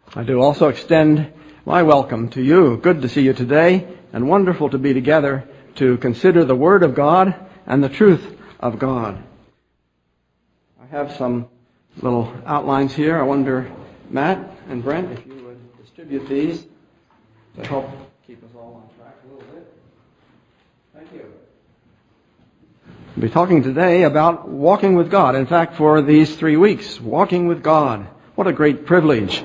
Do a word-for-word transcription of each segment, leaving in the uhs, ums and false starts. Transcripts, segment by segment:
I do also extend my welcome to you. Good to see you today, and wonderful to be together to consider the Word of God and the truth of God. I have some little outlines here. I wonder, Matt and Brent, if you would distribute these to help keep us all on track a little bit. Thank you. We'll be talking today about walking with God. In fact, for these three weeks, walking with God. What a great privilege.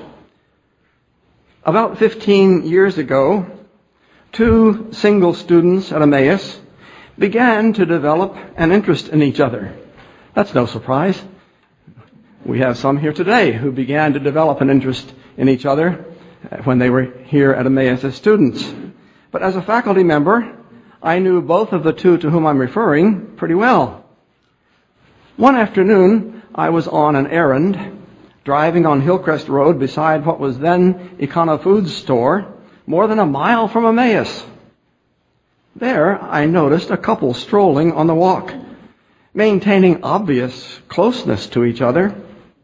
About fifteen years ago, two single students at Emmaus began to develop an interest in each other. That's no surprise. We have some here today who began to develop an interest in each other when they were here at Emmaus as students. But as a faculty member, I knew both of the two to whom I'm referring pretty well. One afternoon, I was on an errand, driving on Hillcrest Road beside what was then Econo Foods store, more than a mile from Emmaus. There, I noticed a couple strolling on the walk, maintaining obvious closeness to each other.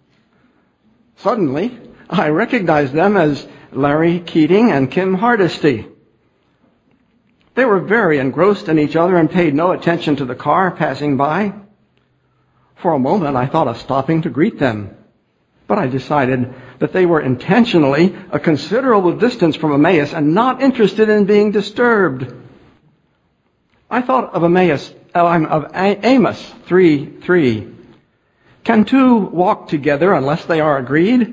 Suddenly, I recognized them as Larry Keating and Kim Hardesty. They were very engrossed in each other and paid no attention to the car passing by. For a moment, I thought of stopping to greet them. But I decided that they were intentionally a considerable distance from Emmaus and not interested in being disturbed. I thought of Emmaus, uh, of Amos three three. Can two walk together unless they are agreed?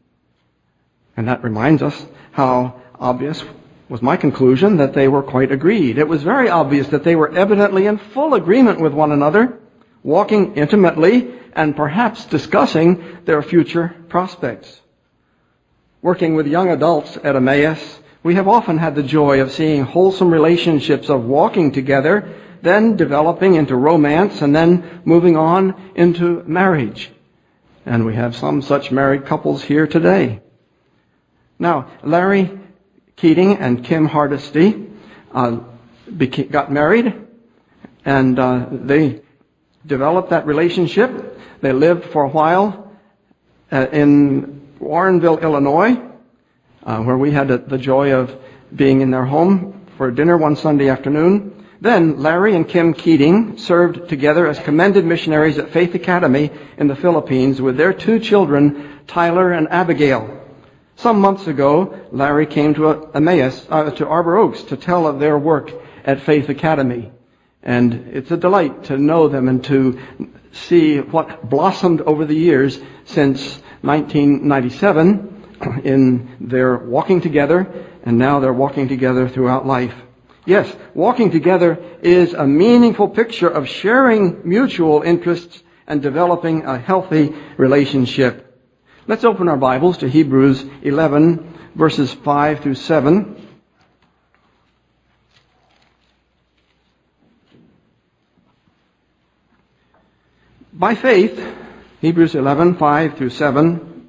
And that reminds us how obvious was my conclusion that they were quite agreed. It was very obvious that they were evidently in full agreement with one another, walking intimately and perhaps discussing their future prospects. Working with young adults at Emmaus, we have often had the joy of seeing wholesome relationships of walking together, then developing into romance, and then moving on into marriage. And we have some such married couples here today. Now, Larry Keating and Kim Hardesty uh, beca- got married, and uh, they developed that relationship. They lived for a while uh, in Warrenville, Illinois, uh, where we had the joy of being in their home for dinner one Sunday afternoon. Then Larry and Kim Keating served together as commended missionaries at Faith Academy in the Philippines with their two children, Tyler and Abigail. Some months ago, Larry came to Emmaus, uh, to Arbor Oaks, to tell of their work at Faith Academy. And it's a delight to know them and to see what blossomed over the years since nineteen ninety-seven in their walking together, and now they're walking together throughout life. Yes, walking together is a meaningful picture of sharing mutual interests and developing a healthy relationship. Let's open our Bibles to Hebrews eleven, verses five through seven. By faith, Hebrews eleven, five through seven.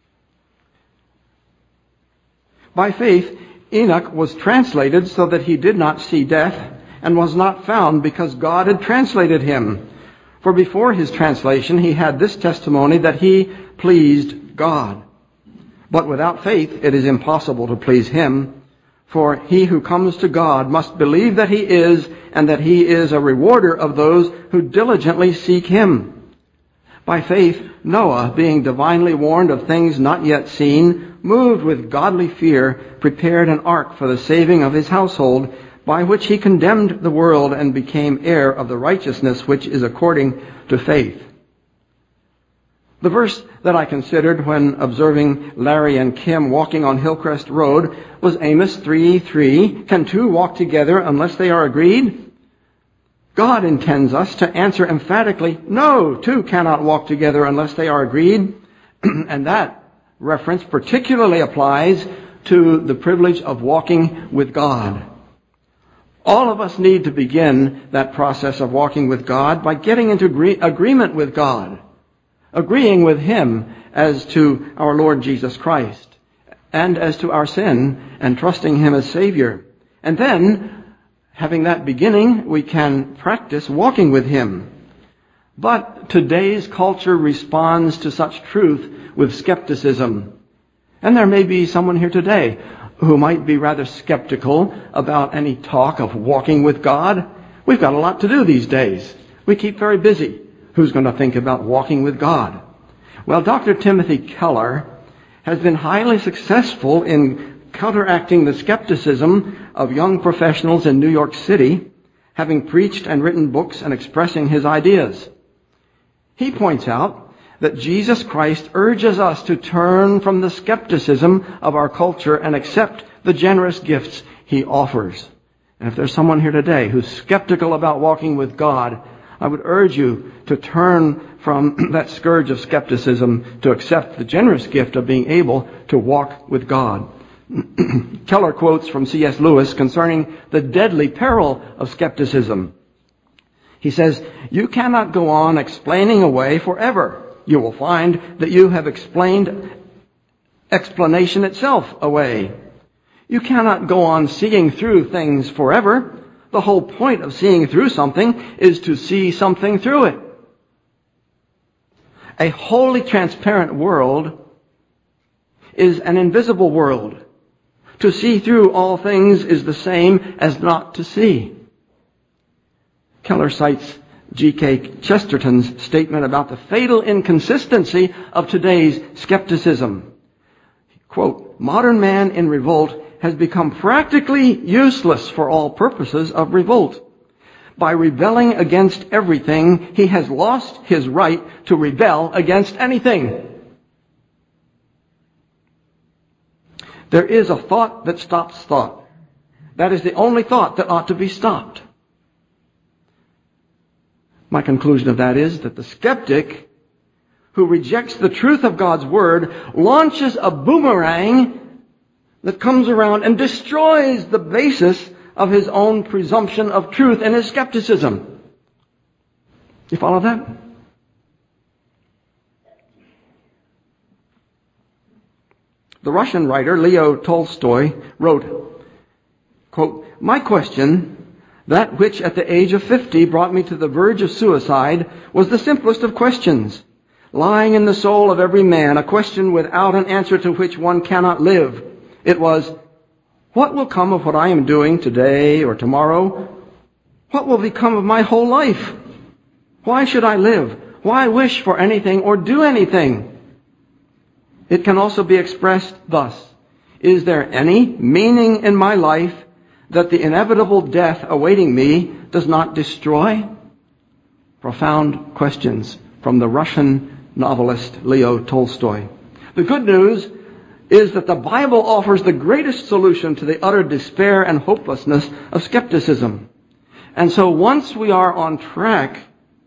By faith, Enoch was translated so that he did not see death, and was not found because God had translated him. For before his translation, he had this testimony that he pleased God. But without faith, it is impossible to please him. For he who comes to God must believe that he is, and that he is a rewarder of those who diligently seek him. By faith, Noah, being divinely warned of things not yet seen, moved with godly fear, prepared an ark for the saving of his household, by which he condemned the world and became heir of the righteousness which is according to faith. The verse that I considered when observing Larry and Kim walking on Hillcrest Road was Amos three three. Can two walk together unless they are agreed? God intends us to answer emphatically, no, two cannot walk together unless they are agreed. And that reference particularly applies to the privilege of walking with God. All of us need to begin that process of walking with God by getting into agree- agreement with God, agreeing with Him as to our Lord Jesus Christ and as to our sin, and trusting Him as Savior. And then, having that beginning, we can practice walking with Him. But today's culture responds to such truth with skepticism. And there may be someone here today who might be rather skeptical about any talk of walking with God. We've got a lot to do these days. We keep very busy. Who's going to think about walking with God? Well, Doctor Timothy Keller has been highly successful in counteracting the skepticism of young professionals in New York City, having preached and written books and expressing his ideas. He points out that Jesus Christ urges us to turn from the skepticism of our culture and accept the generous gifts he offers. And if there's someone here today who's skeptical about walking with God, I would urge you to turn from that scourge of skepticism to accept the generous gift of being able to walk with God. Keller quotes from C S Lewis concerning the deadly peril of skepticism. He says, "You cannot go on explaining away forever. You will find that you have explained explanation itself away. You cannot go on seeing through things forever. The whole point of seeing through something is to see something through it. A wholly transparent world is an invisible world. To see through all things is the same as not to see." Keller cites G K Chesterton's statement about the fatal inconsistency of today's skepticism. Quote, "Modern man in revolt has become practically useless for all purposes of revolt. By rebelling against everything, he has lost his right to rebel against anything." There is a thought that stops thought. That is the only thought that ought to be stopped. My conclusion of that is that the skeptic who rejects the truth of God's Word launches a boomerang that comes around and destroys the basis of his own presumption of truth and his skepticism. You follow that? The Russian writer Leo Tolstoy wrote, quote, "My question, that which at the age of fifty brought me to the verge of suicide, was the simplest of questions, lying in the soul of every man, a question without an answer to which one cannot live. It was, what will come of what I am doing today or tomorrow? What will become of my whole life? Why should I live? Why wish for anything or do anything?" It can also be expressed thus: is there any meaning in my life that the inevitable death awaiting me does not destroy? Profound questions from the Russian novelist Leo Tolstoy. The good news is that the Bible offers the greatest solution to the utter despair and hopelessness of skepticism. And so once we are on track,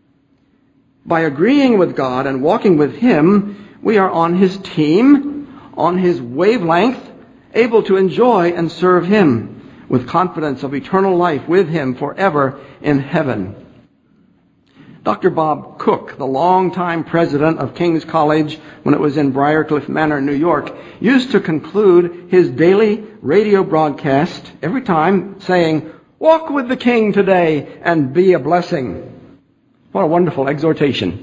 by agreeing with God and walking with Him, we are on His team, on His wavelength, able to enjoy and serve Him with confidence of eternal life with Him forever in heaven. Doctor Bob Cook, the longtime president of King's College when it was in Briarcliff Manor, New York, used to conclude his daily radio broadcast every time saying, "Walk with the King today and be a blessing." What a wonderful exhortation.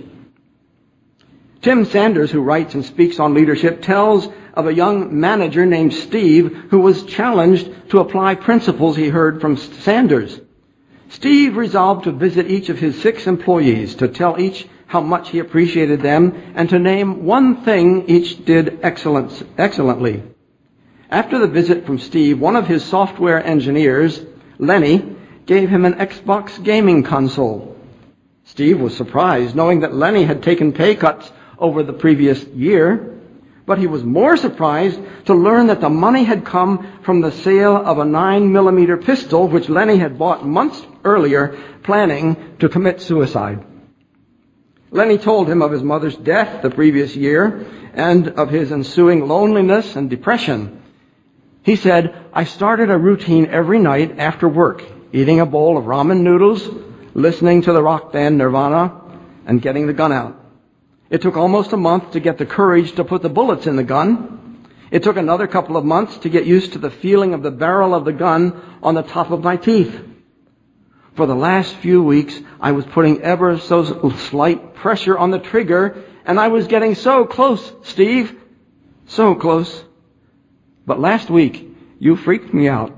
Tim Sanders, who writes and speaks on leadership, tells of a young manager named Steve who was challenged to apply principles he heard from Sanders. Steve resolved to visit each of his six employees, to tell each how much he appreciated them, and to name one thing each did excellent, excellently. After the visit from Steve, one of his software engineers, Lenny, gave him an Xbox gaming console. Steve was surprised, knowing that Lenny had taken pay cuts over the previous year, but he was more surprised to learn that the money had come from the sale of a nine millimeter pistol which Lenny had bought months earlier, planning to commit suicide. Lenny told him of his mother's death the previous year and of his ensuing loneliness and depression. He said, "I started a routine every night after work, eating a bowl of ramen noodles, listening to the rock band Nirvana, and getting the gun out. It took almost a month to get the courage to put the bullets in the gun. It took another couple of months to get used to the feeling of the barrel of the gun on the top of my teeth. For the last few weeks, I was putting ever so slight pressure on the trigger, and I was getting so close, Steve, so close. but last week you freaked me out.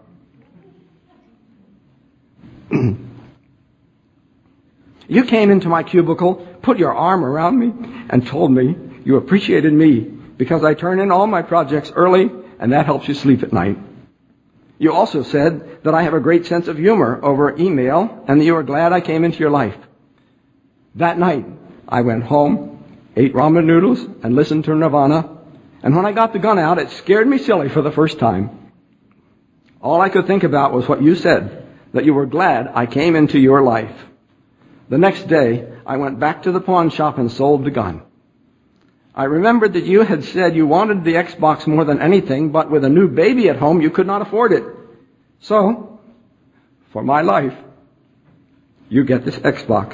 You came into my cubicle, put your arm around me, and told me you appreciated me because I turn in all my projects early, and that helps you sleep at night. You also said that I have a great sense of humor over email, and that you were glad I came into your life. That night, I went home, ate ramen noodles, and listened to Nirvana, and when I got the gun out, it scared me silly for the first time. All I could think about was what you said, that you were glad I came into your life. The next day, I went back to the pawn shop and sold the gun. I remembered that you had said you wanted the Xbox more than anything, but with a new baby at home, you could not afford it. So, for my life, you get this Xbox.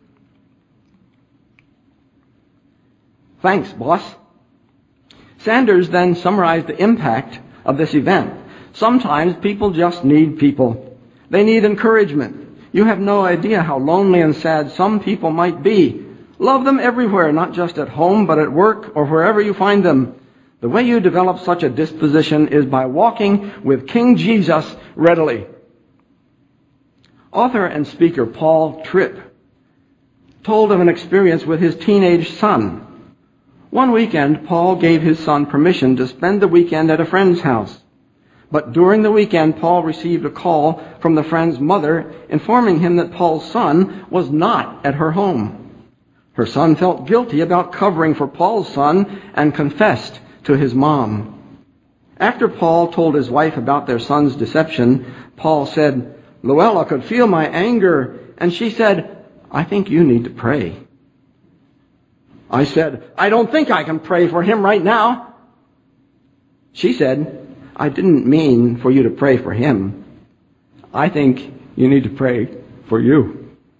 Thanks, boss. Sanders then summarized the impact of this event. Sometimes people just need people. They need encouragement. You have no idea how lonely and sad some people might be. Love them everywhere, not just at home, but at work or wherever you find them. The way you develop such a disposition is by walking with King Jesus readily. Author and speaker Paul Tripp told of an experience with his teenage son. One weekend, Paul gave his son permission to spend the weekend at a friend's house. But during the weekend, Paul received a call from the friend's mother informing him that Paul's son was not at her home. Her son felt guilty about covering for Paul's son and confessed to his mom. After Paul told his wife about their son's deception, Paul said, "Luella could feel my anger, and she said, 'I think you need to pray.' I said, 'I don't think I can pray for him right now.' She said, 'I didn't mean for you to pray for him. I think you need to pray for you.'"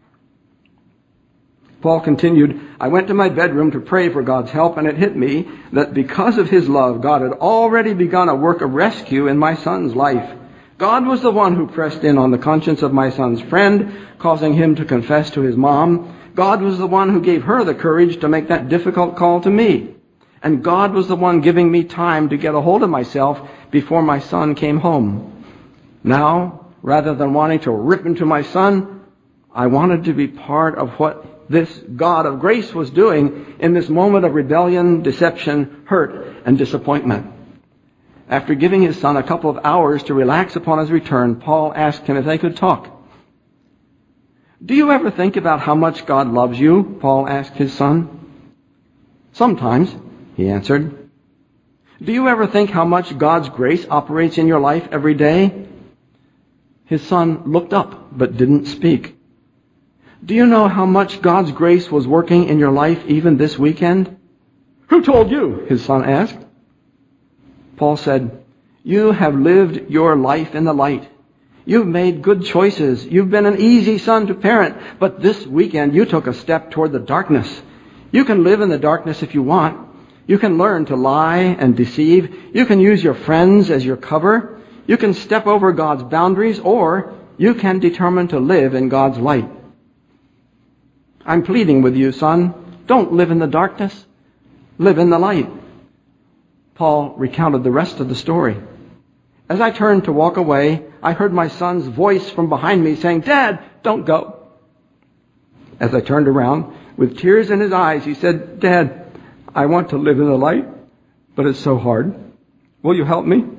Paul continued, "I went to my bedroom to pray for God's help, and it hit me that because of his love, God had already begun a work of rescue in my son's life. God was the one who pressed in on the conscience of my son's friend, causing him to confess to his mom. God was the one who gave her the courage to make that difficult call to me. And God was the one giving me time to get a hold of myself before my son came home. Now, rather than wanting to rip into my son, I wanted to be part of what this God of grace was doing in this moment of rebellion, deception, hurt, and disappointment." After giving his son a couple of hours to relax upon his return, Paul asked him if they could talk. "Do you ever think about how much God loves you?" Paul asked his son. "Sometimes," he answered. "Do you ever think how much God's grace operates in your life every day?" His son looked up but didn't speak. "Do you know how much God's grace was working in your life even this weekend?" "Who told you?" his son asked. Paul said, "You have lived your life in the light. You've made good choices. You've been an easy son to parent, but this weekend you took a step toward the darkness. You can live in the darkness if you want. You can learn to lie and deceive. You can use your friends as your cover. You can step over God's boundaries, or you can determine to live in God's light. I'm pleading with you, son. Don't live in the darkness. Live in the light." Paul recounted the rest of the story. "As I turned to walk away, I heard my son's voice from behind me saying, 'Dad, don't go.' As I turned around, with tears in his eyes, he said, 'Dad, I want to live in the light, but it's so hard. Will you help me?'"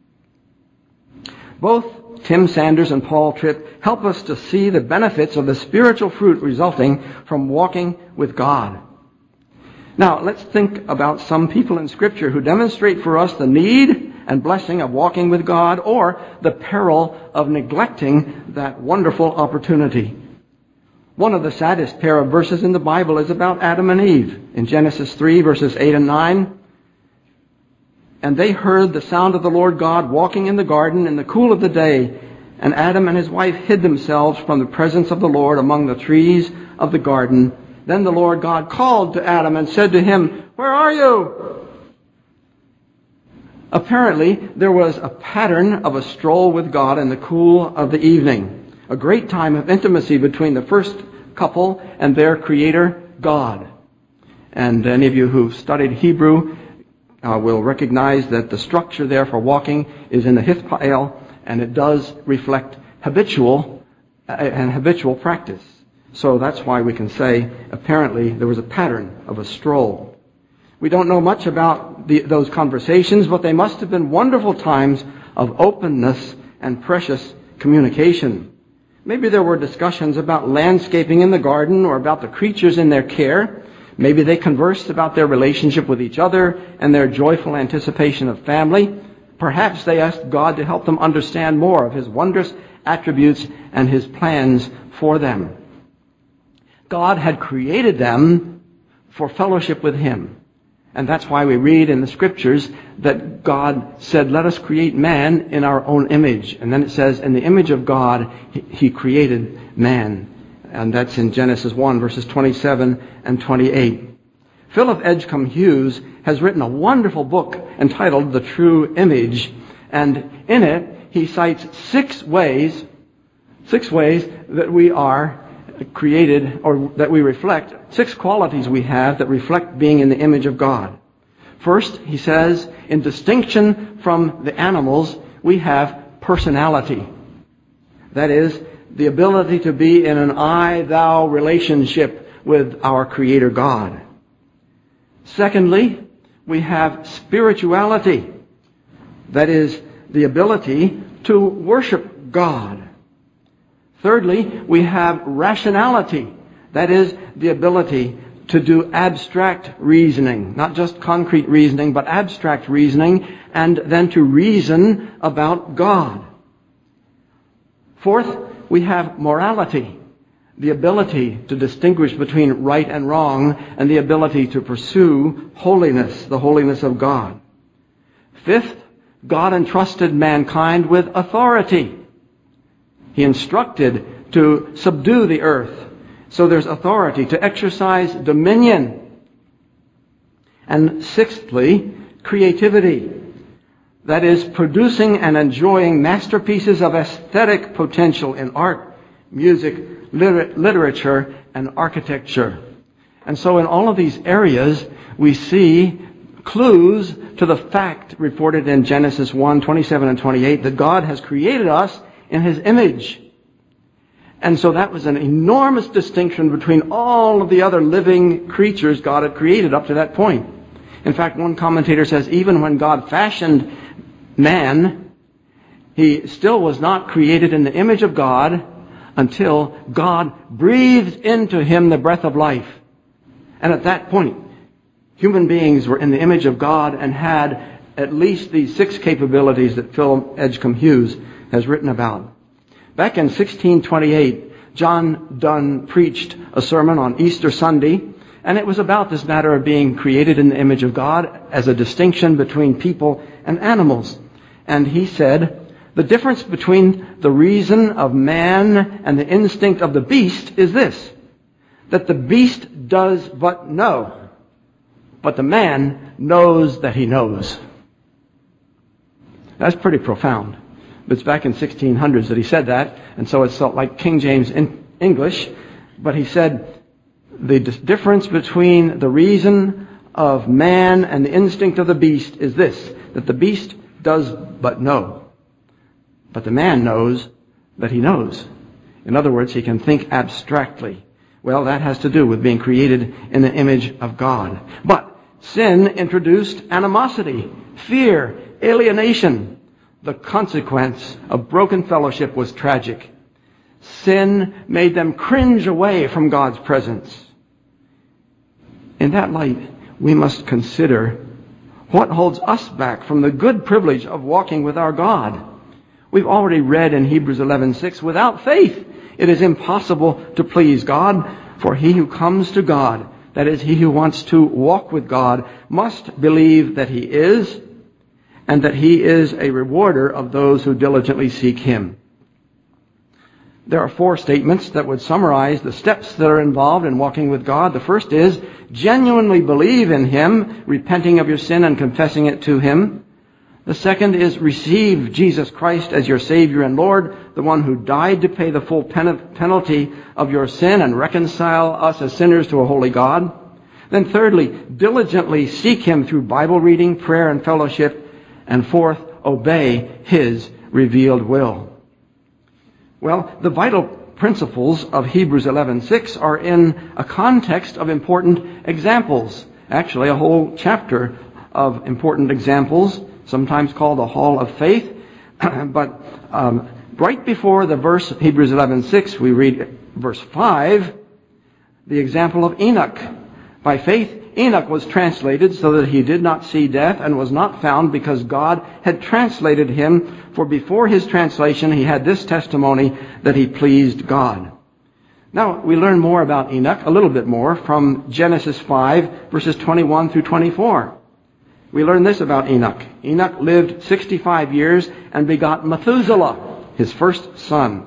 Both Tim Sanders and Paul Tripp help us to see the benefits of the spiritual fruit resulting from walking with God. Now, let's think about some people in Scripture who demonstrate for us the need and blessing of walking with God, or the peril of neglecting that wonderful opportunity. One of the saddest pair of verses in the Bible is about Adam and Eve in Genesis three, verses eight and nine. "And they heard the sound of the Lord God walking in the garden in the cool of the day, and Adam and his wife hid themselves from the presence of the Lord among the trees of the garden. Then the Lord God called to Adam and said to him, 'Where are you?'" Apparently, there was a pattern of a stroll with God in the cool of the evening, a great time of intimacy between the first couple and their Creator, God. And any of you who've studied Hebrew uh, will recognize that the structure there for walking is in the hithpael, and it does reflect habitual uh, and habitual practice. So that's why we can say apparently there was a pattern of a stroll. We don't know much about the, those conversations, but they must have been wonderful times of openness and precious communication. Maybe there were discussions about landscaping in the garden or about the creatures in their care. Maybe they conversed about their relationship with each other and their joyful anticipation of family. Perhaps they asked God to help them understand more of His wondrous attributes and His plans for them. God had created them for fellowship with Him. And that's why we read in the Scriptures that God said, let us create man in our own image. And then it says, in the image of God, He created man. And that's in Genesis one, verses twenty-seven and twenty-eight. Philip Edgecombe Hughes has written a wonderful book entitled The True Image. And in it, he cites six ways, six ways that we are created, or that we reflect, six qualities we have that reflect being in the image of God. First, he says, in distinction from the animals, we have personality. That is, the ability to be in an I-thou relationship with our Creator God. Secondly, we have spirituality. That is, the ability to worship God. Thirdly, we have rationality. That is, the ability to do abstract reasoning. Not just concrete reasoning, but abstract reasoning, and then to reason about God. Fourth, we have morality. The ability to distinguish between right and wrong, and the ability to pursue holiness, the holiness of God. Fifth, God entrusted mankind with authority. He instructed to subdue the earth. So there's authority to exercise dominion. And sixthly, creativity. That is, producing and enjoying masterpieces of aesthetic potential in art, music, liter- literature, and architecture. And so in all of these areas, we see clues to the fact reported in Genesis one, twenty-seven and twenty-eight, that God has created us in His image. And so that was an enormous distinction between all of the other living creatures God had created up to that point. In fact, one commentator says even when God fashioned man, he still was not created in the image of God until God breathed into him the breath of life. And at that point, human beings were in the image of God and had at least these six capabilities that Philip Edgecombe Hughes has written about. Back in sixteen twenty-eight, John Donne preached a sermon on Easter Sunday, and it was about this matter of being created in the image of God as a distinction between people and animals. And he said, the difference between the reason of man and the instinct of the beast is this, that the beast does but know, but the man knows that he knows. That's pretty profound. It's back in sixteen hundreds that he said that, and so it's like King James in English. But he said the difference between the reason of man and the instinct of the beast is this, that the beast does but know, but the man knows that he knows. In other words, he can think abstractly. Well, that has to do with being created in the image of God. But sin introduced animosity, fear, alienation. The consequence of broken fellowship was tragic. Sin made them cringe away from God's presence. In that light, we must consider what holds us back from the good privilege of walking with our God. We've already read in Hebrews eleven six, without faith it is impossible to please God, for he who comes to God, that is, he who wants to walk with God, must believe that He is, and that He is a rewarder of those who diligently seek Him. There are four statements that would summarize the steps that are involved in walking with God. The first is, genuinely believe in Him, repenting of your sin and confessing it to Him. The second is, receive Jesus Christ as your Savior and Lord, the one who died to pay the full pen- penalty of your sin and reconcile us as sinners to a holy God. Then thirdly, diligently seek him through Bible reading, prayer, and fellowship. And fourth, obey his revealed will. Well, the vital principles of Hebrews eleven six are in a context of important examples. Actually, a whole chapter of important examples, sometimes called the Hall of Faith. But um, right before the verse of Hebrews eleven six, we read verse five, the example of Enoch. By faith, Enoch was translated so that he did not see death and was not found because God had translated him. For before his translation, he had this testimony that he pleased God. Now, we learn more about Enoch, a little bit more, from Genesis five, verses twenty-one through twenty-four. We learn this about Enoch. Enoch lived sixty-five years and begot Methuselah, his first son.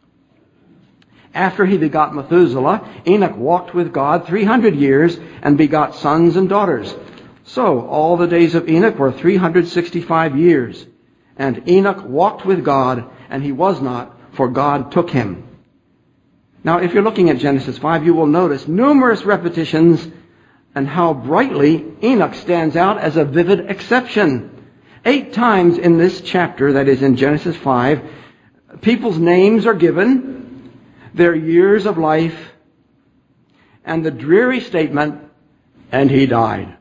After he begot Methuselah, Enoch walked with God three hundred years and begot sons and daughters. So all the days of Enoch were three hundred sixty-five years. And Enoch walked with God, and he was not, for God took him. Now, if you're looking at Genesis five, you will notice numerous repetitions and how brightly Enoch stands out as a vivid exception. Eight times in this chapter, that is in Genesis five, people's names are given, their years of life, and the dreary statement, and he died.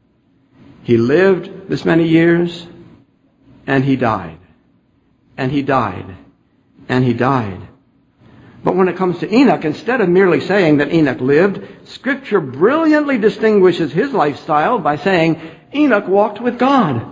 He lived this many years, and he died. And he died. And he died. But when it comes to Enoch, instead of merely saying that Enoch lived, Scripture brilliantly distinguishes his lifestyle by saying Enoch walked with God.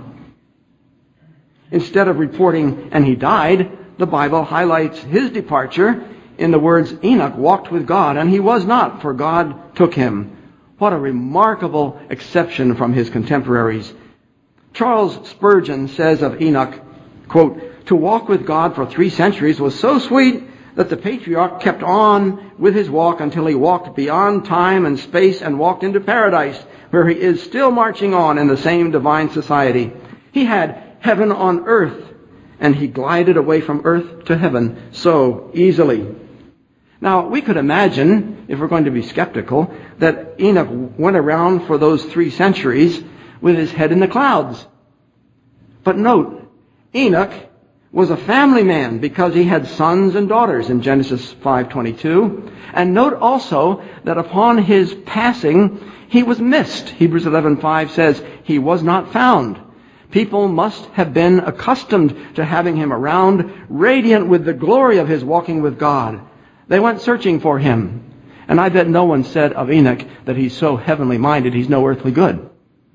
Instead of reporting, and he died, the Bible highlights his departure in the words, Enoch walked with God, and he was not, for God took him. What a remarkable exception from his contemporaries. Charles Spurgeon says of Enoch, quote, to walk with God for three centuries was so sweet that the patriarch kept on with his walk until he walked beyond time and space and walked into paradise, where he is still marching on in the same divine society. He had heaven on earth, and he glided away from earth to heaven so easily. Now, we could imagine, if we're going to be skeptical, that Enoch went around for those three centuries with his head in the clouds. But note, Enoch was a family man because he had sons and daughters in Genesis five twenty-two. And note also that upon his passing, he was missed. Hebrews eleven five says he was not found. People must have been accustomed to having him around, radiant with the glory of his walking with God. They went searching for him. And I bet no one said of Enoch that he's so heavenly minded he's no earthly good.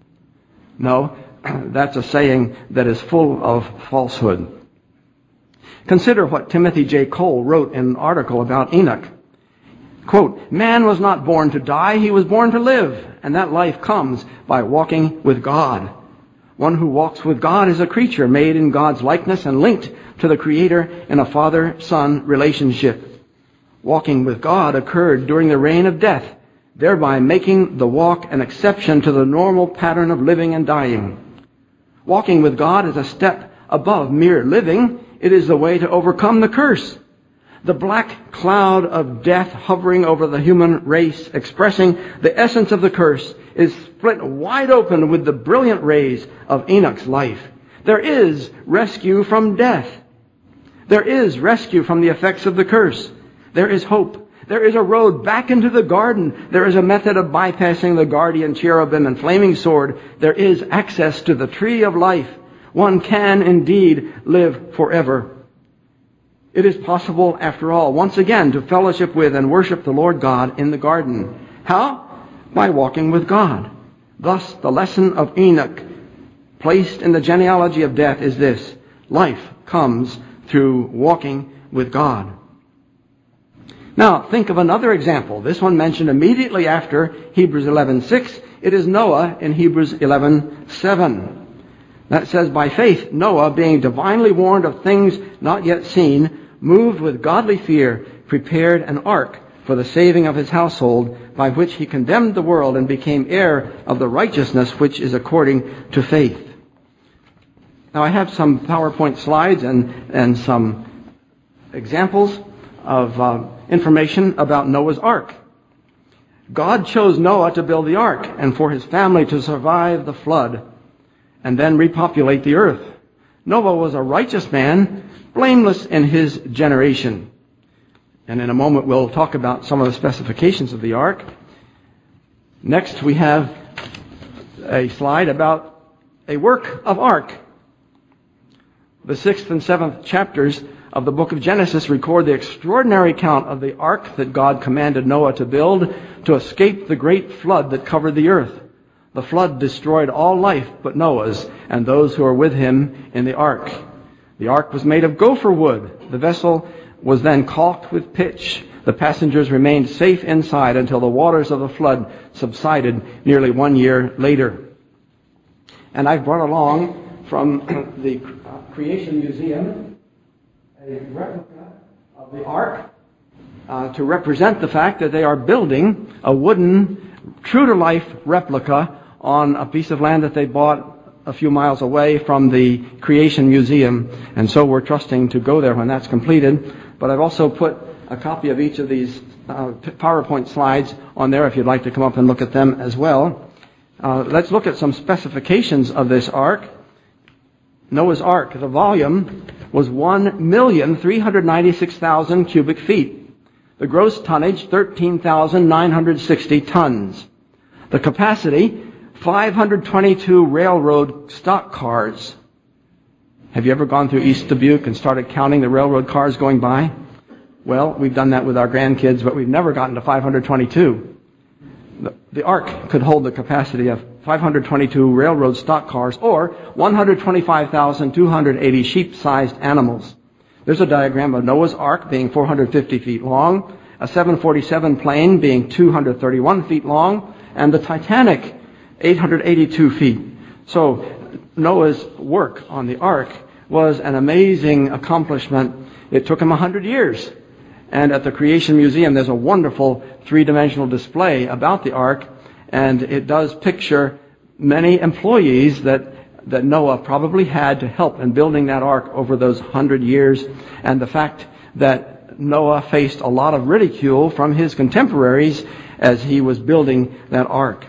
No, that's a saying that is full of falsehood. Consider what Timothy J. Cole wrote in an article about Enoch. Quote, man was not born to die, he was born to live, and that life comes by walking with God. One who walks with God is a creature made in God's likeness and linked to the Creator in a father-son relationship. Walking with God occurred during the reign of death, thereby making the walk an exception to the normal pattern of living and dying. Walking with God is a step above mere living. It is the way to overcome the curse. The black cloud of death hovering over the human race, expressing the essence of the curse, is split wide open with the brilliant rays of Enoch's life. There is rescue from death. There is rescue from the effects of the curse. There is hope. There is a road back into the garden. There is a method of bypassing the guardian cherubim and flaming sword. There is access to the tree of life. One can indeed live forever. It is possible, after all, once again to fellowship with and worship the Lord God in the garden. How? By walking with God. Thus, the lesson of Enoch, placed in the genealogy of death, is this: life comes through walking with God. Now, think of another example. This one mentioned immediately after Hebrews eleven six. It is Noah in Hebrews eleven seven. That says, by faith, Noah, being divinely warned of things not yet seen, moved with godly fear, prepared an ark for the saving of his household, by which he condemned the world and became heir of the righteousness which is according to faith. Now, I have some PowerPoint slides and, and some examples of uh, information about Noah's ark. God chose Noah to build the ark and for his family to survive the flood and then repopulate the earth. Noah was a righteous man, blameless in his generation. And in a moment we'll talk about some of the specifications of the ark. Next we have a slide about a work of ark. The sixth and seventh chapters of the book of Genesis record the extraordinary account of the ark that God commanded Noah to build to escape the great flood that covered the earth. The flood destroyed all life but Noah's and those who were with him in the ark. The ark was made of gopher wood. The vessel was then caulked with pitch. The passengers remained safe inside until the waters of the flood subsided nearly one year later. And I've brought along from the Creation Museum a replica of the ark uh, to represent the fact that they are building a wooden, true-to-life replica on a piece of land that they bought a few miles away from the Creation Museum. And so we're trusting to go there when that's completed. But I've also put a copy of each of these uh, PowerPoint slides on there if you'd like to come up and look at them as well. Uh, let's look at some specifications of this ark. Noah's Ark, the volume was one million three hundred ninety-six thousand cubic feet. The gross tonnage, thirteen thousand nine hundred sixty tons. The capacity, five hundred twenty-two railroad stock cars. Have you ever gone through East Dubuque and started counting the railroad cars going by? Well, we've done that with our grandkids, but we've never gotten to five hundred twenty-two. The, the ark could hold the capacity of five hundred twenty-two railroad stock cars or one hundred twenty-five thousand two hundred eighty sheep-sized animals. There's a diagram of Noah's Ark being four hundred fifty feet long, a seven forty-seven plane being two hundred thirty-one feet long, and the Titanic eight hundred eighty-two feet. So Noah's work on the ark was an amazing accomplishment. It took him one hundred years. And at the Creation Museum, there's a wonderful three-dimensional display about the ark, and it does picture many employees that, that Noah probably had to help in building that ark over those hundred years, and the fact that Noah faced a lot of ridicule from his contemporaries as he was building that ark.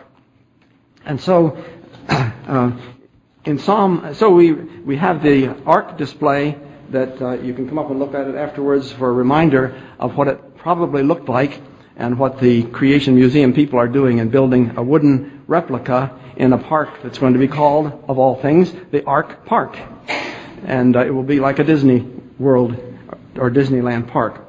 And so, uh, in Psalm, so we, we have the ark display that uh, you can come up and look at it afterwards for a reminder of what it probably looked like and what the Creation Museum people are doing in building a wooden replica in a park that's going to be called, of all things, the Ark Park. And uh, it will be like a Disney World or Disneyland park.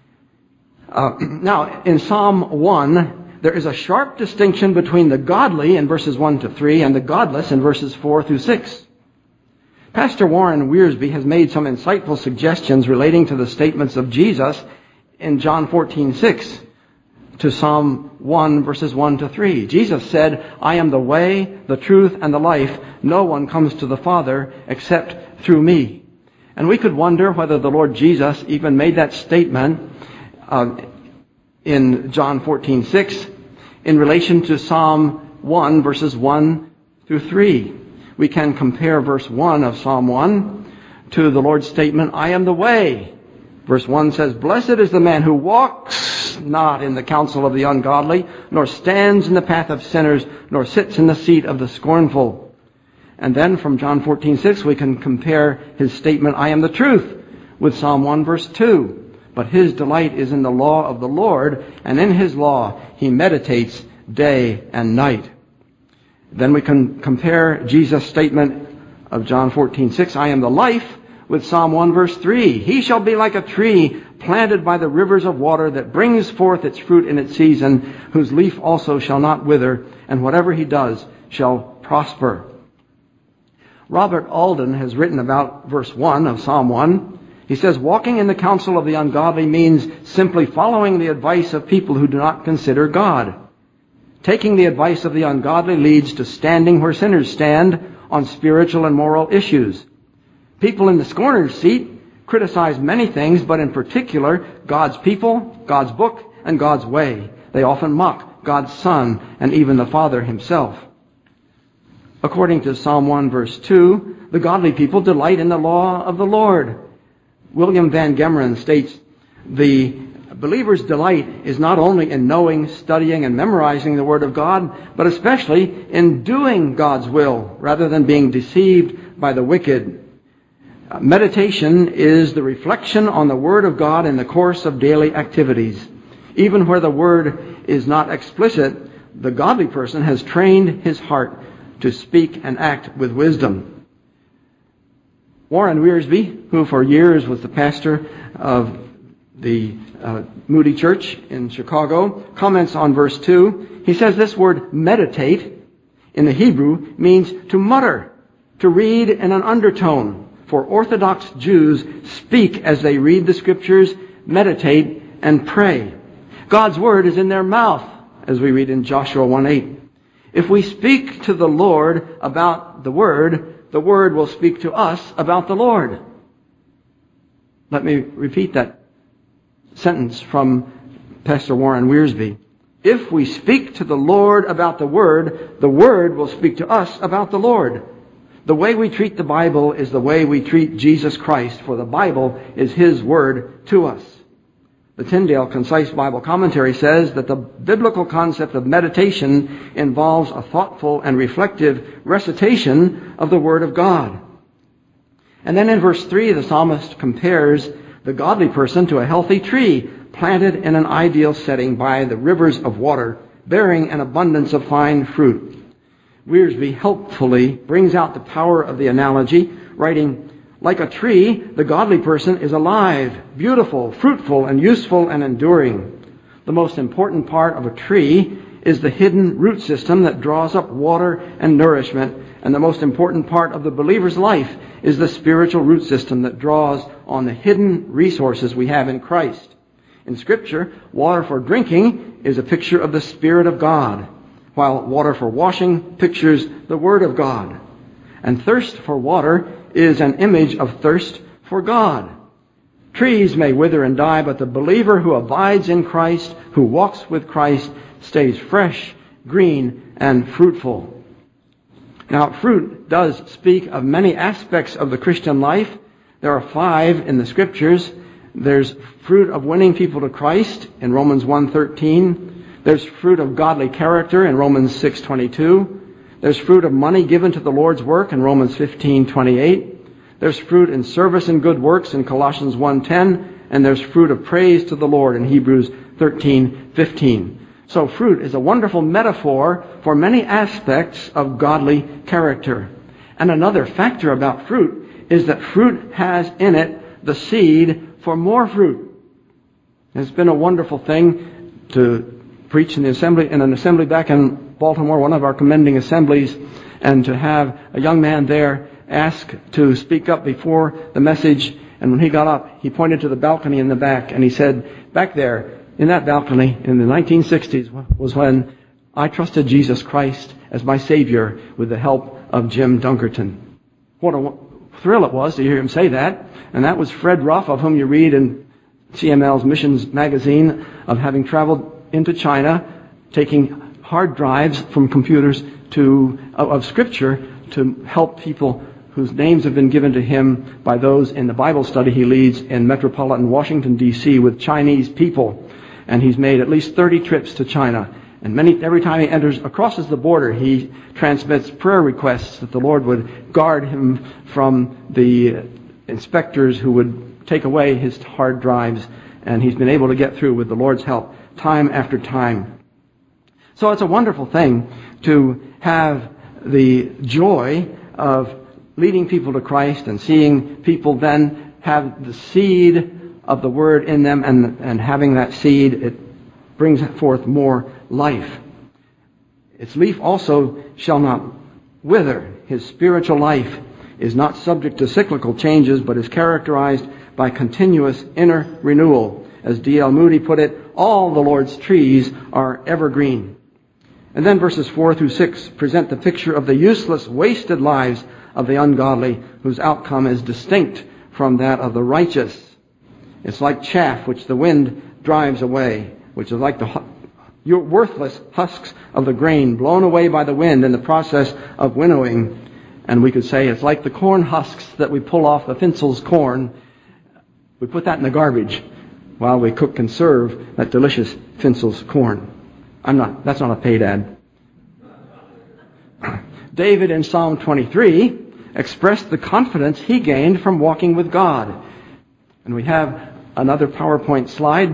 Uh, now, in Psalm one, there is a sharp distinction between the godly in verses one to three and the godless in verses four through six. Pastor Warren Wiersbe has made some insightful suggestions relating to the statements of Jesus in John fourteen six to Psalm one verses one to three. Jesus said, "I am the way, the truth, and the life. No one comes to the Father except through me." And we could wonder whether the Lord Jesus even made that statement uh, in John fourteen six in relation to Psalm one verses one through three. We can compare verse one of Psalm one to the Lord's statement, "I am the way." Verse one says, "Blessed is the man who walks not in the counsel of the ungodly, nor stands in the path of sinners, nor sits in the seat of the scornful." And then from John fourteen six we can compare his statement, "I am the truth," with Psalm one verse two. "But his delight is in the law of the Lord, and in his law he meditates day and night." Then we can compare Jesus' statement of John fourteen six, "I am the life," with Psalm one verse three. "He shall be like a tree planted by the rivers of water that brings forth its fruit in its season, whose leaf also shall not wither, and whatever he does shall prosper." Robert Alden has written about verse one of Psalm one. He says, "Walking in the counsel of the ungodly means simply following the advice of people who do not consider God. Taking the advice of the ungodly leads to standing where sinners stand on spiritual and moral issues. People in the scorner's seat criticize many things, but in particular, God's people, God's book, and God's way. They often mock God's Son and even the Father himself." According to Psalm one verse two, the godly people delight in the law of the Lord. William Van Gemeren states, "The believer's delight is not only in knowing, studying, and memorizing the Word of God, but especially in doing God's will rather than being deceived by the wicked. Uh, meditation is the reflection on the Word of God in the course of daily activities. Even where the Word is not explicit, the godly person has trained his heart to speak and act with wisdom. Warren Wiersbe, who for years was the pastor of the uh, Moody Church in Chicago, comments on verse two. He says this word meditate in the Hebrew means to mutter, to read in an undertone. For Orthodox Jews speak as they read the Scriptures, meditate, and pray. God's Word is in their mouth, as we read in Joshua one eight. If we speak to the Lord about the Word, the Word will speak to us about the Lord. Let me repeat that sentence from Pastor Warren Wiersbe. If we speak to the Lord about the Word, the Word will speak to us about the Lord. The way we treat the Bible is the way we treat Jesus Christ, for the Bible is His Word to us. The Tyndale Concise Bible Commentary says that the biblical concept of meditation involves a thoughtful and reflective recitation of the Word of God. And then in verse three, the psalmist compares the godly person to a healthy tree planted in an ideal setting by the rivers of water, bearing an abundance of fine fruit. Wiersbe helpfully brings out the power of the analogy, writing, like a tree, the godly person is alive, beautiful, fruitful, and useful and enduring. The most important part of a tree is the hidden root system that draws up water and nourishment, and the most important part of the believer's life is the spiritual root system that draws on the hidden resources we have in Christ. In Scripture, water for drinking is a picture of the Spirit of God, while water for washing pictures the Word of God. And thirst for water is an image of thirst for God. Trees may wither and die, but the believer who abides in Christ, who walks with Christ, stays fresh, green, and fruitful. Now, fruit does speak of many aspects of the Christian life. There are five in the Scriptures. There's fruit of winning people to Christ in Romans one thirteen. There's fruit of godly character in Romans six twenty-two. There's fruit of money given to the Lord's work in Romans fifteen twenty-eight. There's fruit in service and good works in Colossians one ten. And there's fruit of praise to the Lord in Hebrews thirteen fifteen. So fruit is a wonderful metaphor for many aspects of godly character. And another factor about fruit is that fruit has in it the seed for more fruit. It's been a wonderful thing to preach in the assembly, in an assembly back in Baltimore, one of our commending assemblies, and to have a young man there ask to speak up before the message. And when he got up, he pointed to the balcony in the back and he said, back there in that balcony in the nineteen sixties was when I trusted Jesus Christ as my Savior with the help of Jim Dunkerton. What a thrill it was to hear him say that. And that was Fred Ruff, of whom you read in C M L's Missions magazine, of having traveled into China, taking hard drives from computers to of Scripture to help people whose names have been given to him by those in the Bible study he leads in metropolitan Washington, D C with Chinese people. And he's made at least thirty trips to China. And many, every time he enters, crosses the border, he transmits prayer requests that the Lord would guard him from the inspectors who would take away his hard drives. And he's been able to get through with the Lord's help time after time. So it's a wonderful thing to have the joy of leading people to Christ and seeing people then have the seed of the Word in them, and, and having that seed, it brings forth more life. Its leaf also shall not wither. His spiritual life is not subject to cyclical changes, but is characterized by continuous inner renewal. As D L Moody put it, all the Lord's trees are evergreen. And then verses four through six present the picture of the useless, wasted lives of the ungodly, whose outcome is distinct from that of the righteous. It's like chaff which the wind drives away, which is like the your worthless husks of the grain blown away by the wind in the process of winnowing. And we could say it's like the corn husks that we pull off the Finsel's corn. We put that in the garbage. while we cook and serve that delicious Finsel's corn. I'm not, that's not a paid ad. David in Psalm twenty-three expressed the confidence he gained from walking with God. And we have another PowerPoint slide.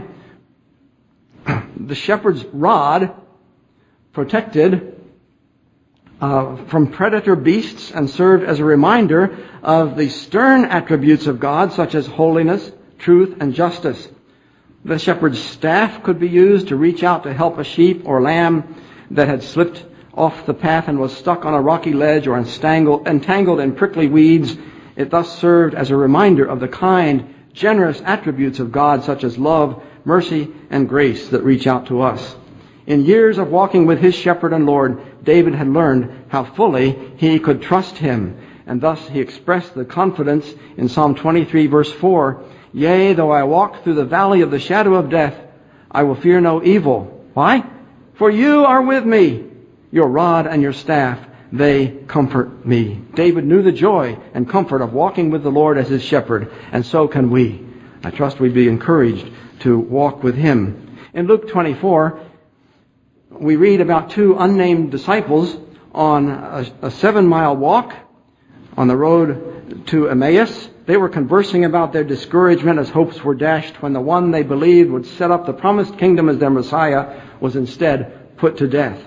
The shepherd's rod protected uh, from predator beasts and served as a reminder of the stern attributes of God, such as holiness, truth, and justice. The shepherd's staff could be used to reach out to help a sheep or lamb that had slipped off the path and was stuck on a rocky ledge or entangled, entangled in prickly weeds. It thus served as a reminder of the kind, generous attributes of God, such as love, mercy, and grace that reach out to us. In years of walking with his shepherd and Lord, David had learned how fully he could trust him. And thus he expressed the confidence in Psalm twenty-three, verse four, "Yea, though I walk through the valley of the shadow of death, I will fear no evil." Why? "For you are with me. Your rod and your staff, they comfort me." David knew the joy and comfort of walking with the Lord as his shepherd, and so can we. I trust we'd be encouraged to walk with him. In Luke twenty-four, we read about two unnamed disciples on a, a seven-mile walk on the road to Emmaus. They were conversing about their discouragement as hopes were dashed when the one they believed would set up the promised kingdom as their Messiah was instead put to death.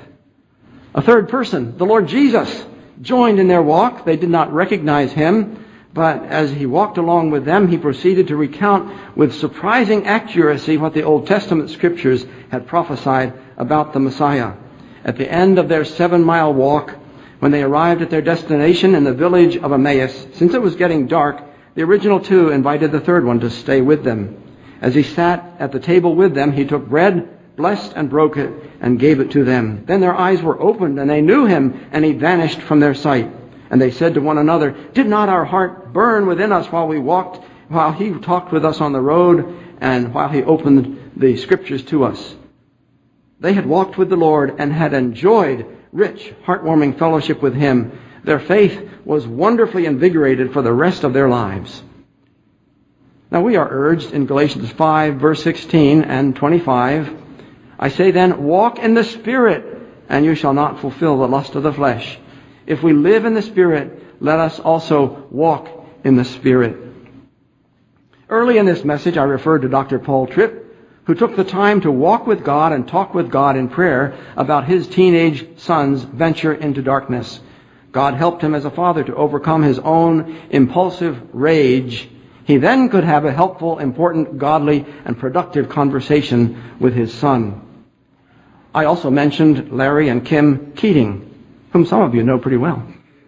A third person, the Lord Jesus, joined in their walk. They did not recognize him, but as he walked along with them, he proceeded to recount with surprising accuracy what the Old Testament scriptures had prophesied about the Messiah. At the end of their seven-mile walk, when they arrived at their destination in the village of Emmaus, since it was getting dark, the original two invited the third one to stay with them. As he sat at the table with them, he took bread, blessed and broke it, and gave it to them. Then their eyes were opened, and they knew him, and he vanished from their sight. And they said to one another, "Did not our heart burn within us while we walked, while he talked with us on the road, and while he opened the scriptures to us?" They had walked with the Lord and had enjoyed rich, heartwarming fellowship with him. Their faith was wonderfully invigorated for the rest of their lives. Now we are urged in Galatians five, verse sixteen and twenty-five, "I say then, walk in the Spirit, and you shall not fulfill the lust of the flesh. If we live in the Spirit, let us also walk in the Spirit." Early in this message, I referred to Doctor Paul Tripp, who took the time to walk with God and talk with God in prayer about his teenage son's venture into darkness. God helped him as a father to overcome his own impulsive rage. He then could have a helpful, important, godly, and productive conversation with his son. I also mentioned Larry and Kim Keating, whom some of you know pretty well,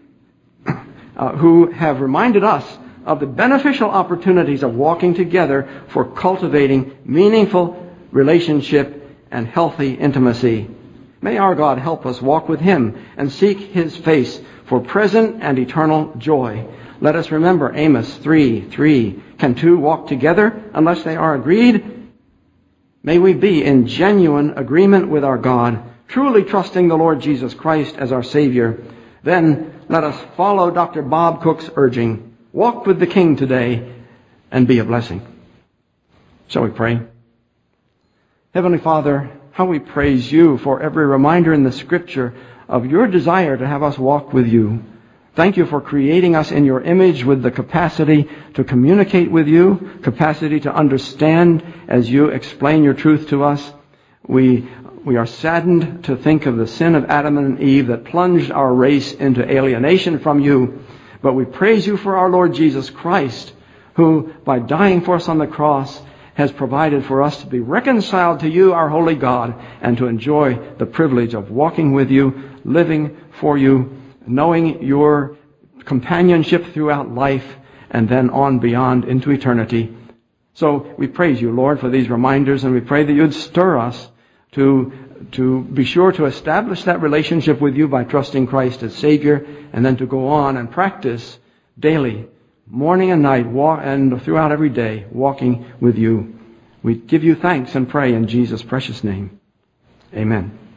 uh, who have reminded us of the beneficial opportunities of walking together for cultivating meaningful relationship and healthy intimacy. May our God help us walk with him and seek his face for present and eternal joy. Let us remember Amos three three. "Can two walk together unless they are agreed?" May we be in genuine agreement with our God, truly trusting the Lord Jesus Christ as our Savior. Then let us follow Doctor Bob Cook's urging. Walk with the King today and be a blessing. Shall we pray? Heavenly Father, how we praise you for every reminder in the Scripture of your desire to have us walk with you. Thank you for creating us in your image with the capacity to communicate with you, capacity to understand as you explain your truth to us. We, we are saddened to think of the sin of Adam and Eve that plunged our race into alienation from you. But we praise you for our Lord Jesus Christ, who, by dying for us on the cross, has provided for us to be reconciled to you, our holy God, and to enjoy the privilege of walking with you, living for you, knowing your companionship throughout life, and then on beyond into eternity. So we praise you, Lord, for these reminders, and we pray that you'd stir us to to be sure to establish that relationship with you by trusting Christ as Savior, and then to go on and practice daily, morning and night, walk, and throughout every day, walking with you. We give you thanks and pray in Jesus' precious name. Amen.